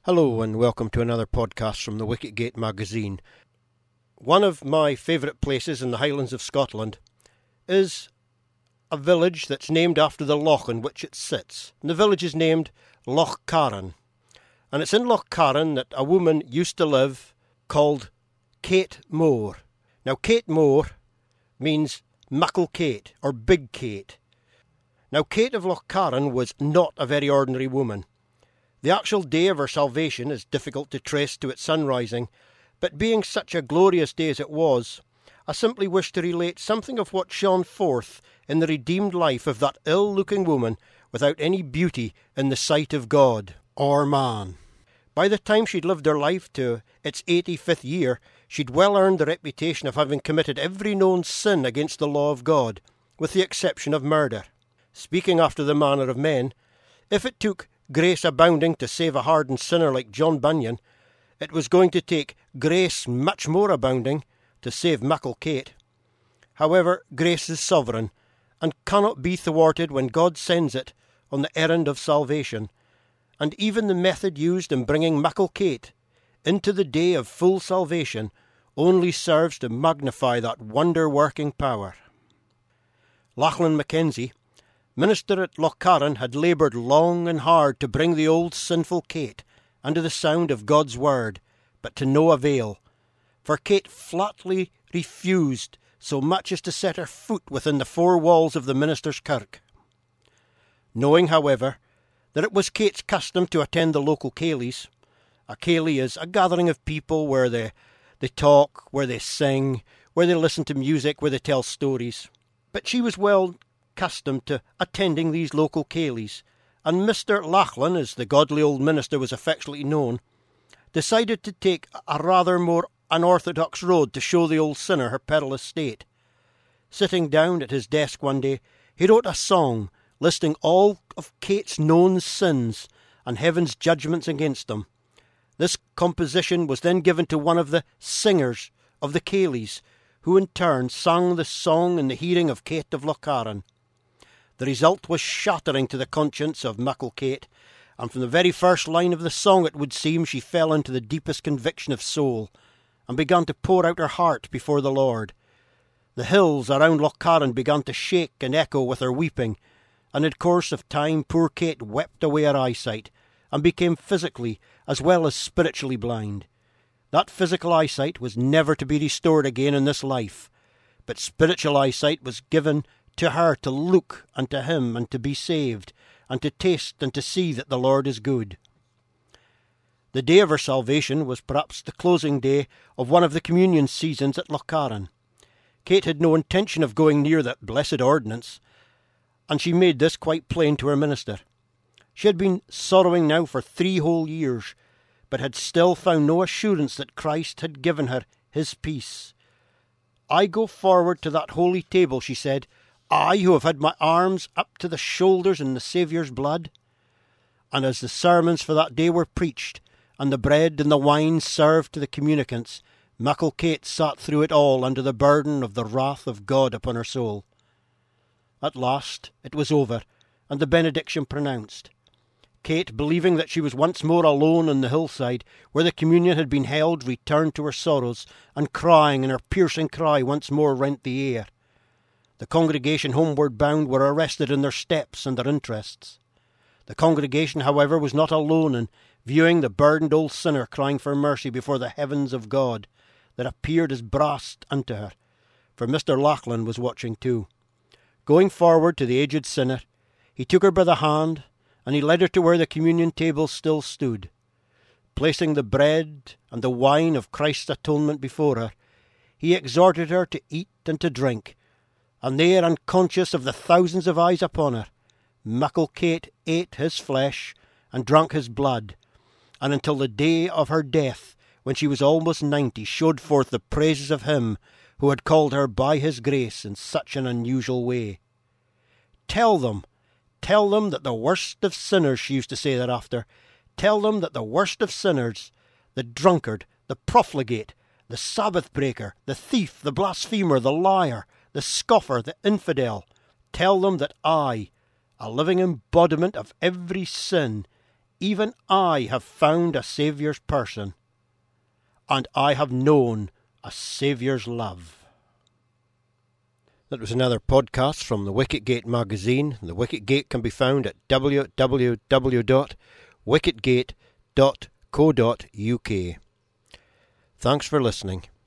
Hello and welcome to another podcast from the Wicketgate magazine. One of my favourite places in the Highlands of Scotland is a village that's named after the loch in which it sits. And the village is named Loch Carron. And it's in Loch Carron that a woman used to live called Kate Moore. Now Kate Moore means Muckle Kate or Big Kate. Now Kate of Loch Carron was not a very ordinary woman. The actual day of her salvation is difficult to trace to its sunrising, but being such a glorious day as it was, I simply wish to relate something of what shone forth in the redeemed life of that ill-looking woman without any beauty in the sight of God or man. By the time she'd lived her life to its 85th year, she'd well earned the reputation of having committed every known sin against the law of God, with the exception of murder. Speaking after the manner of men, if it took grace abounding to save a hardened sinner like John Bunyan, it was going to take grace much more abounding to save Muckle Kate. However, grace is sovereign, and cannot be thwarted when God sends it on the errand of salvation, and even the method used in bringing Muckle Kate into the day of full salvation only serves to magnify that wonder-working power. Lachlan Mackenzie, minister at Loch Carron, had laboured long and hard to bring the old sinful Kate under the sound of God's word, but to no avail, for Kate flatly refused so much as to set her foot within the four walls of the minister's kirk. Knowing, however, that it was Kate's custom to attend the local ceilidhs. A ceilidh is a gathering of people where they talk, where they sing, where they listen to music, where they tell stories. But she was well accustomed to attending these local ceilidhs, and Mr. Lachlan, as the godly old minister was affectionately known, decided to take a rather more unorthodox road to show the old sinner her perilous state. Sitting down at his desk one day, he wrote a song listing all of Kate's known sins and heaven's judgments against them. This composition was then given to one of the singers of the ceilidhs, who in turn sang the song in the hearing of Kate of Loch Carron. The result was shattering to the conscience of Muckle Kate, and from the very first line of the song it would seem she fell into the deepest conviction of soul, and began to pour out her heart before the Lord. The hills around Loch Carron began to shake and echo with her weeping, and in course of time poor Kate wept away her eyesight, and became physically as well as spiritually blind. That physical eyesight was never to be restored again in this life, but spiritual eyesight was given to her to look unto him and to be saved, and to taste and to see that the Lord is good. The day of her salvation was perhaps the closing day of one of the communion seasons at Loch Carron. Kate had no intention of going near that blessed ordinance, and she made this quite plain to her minister. She had been sorrowing now for 3 whole years, but had still found no assurance that Christ had given her his peace. "I go forward to that holy table," she said, "I who have had my arms up to the shoulders in the Saviour's blood." And as the sermons for that day were preached, and the bread and the wine served to the communicants, Muckle Kate sat through it all under the burden of the wrath of God upon her soul. At last it was over, and the benediction pronounced. Kate, believing that she was once more alone on the hillside where the communion had been held, returned to her sorrows, and crying, and her piercing cry once more rent the air. The congregation homeward bound were arrested in their steps and their interests. The congregation, however, was not alone in viewing the burdened old sinner crying for mercy before the heavens of God that appeared as brass unto her, for Mr. Lachlan was watching too. Going forward to the aged sinner, he took her by the hand, and he led her to where the communion table still stood. Placing the bread and the wine of Christ's atonement before her, he exhorted her to eat and to drink, and there, unconscious of the thousands of eyes upon her, Muckle Kate ate his flesh and drank his blood, and until the day of her death, when she was almost 90, showed forth the praises of him who had called her by his grace in such an unusual way. Tell them that the worst of sinners," she used to say thereafter, "tell them that the worst of sinners, the drunkard, the profligate, the Sabbath breaker, the thief, the blasphemer, the liar, the scoffer, the infidel, tell them that I, a living embodiment of every sin, even I have found a Saviour's person, and I have known a Saviour's love. That was another podcast from the Wicket Gate magazine. The Wicket Gate can be found at www.wicketgate.co.uk. Thanks for listening.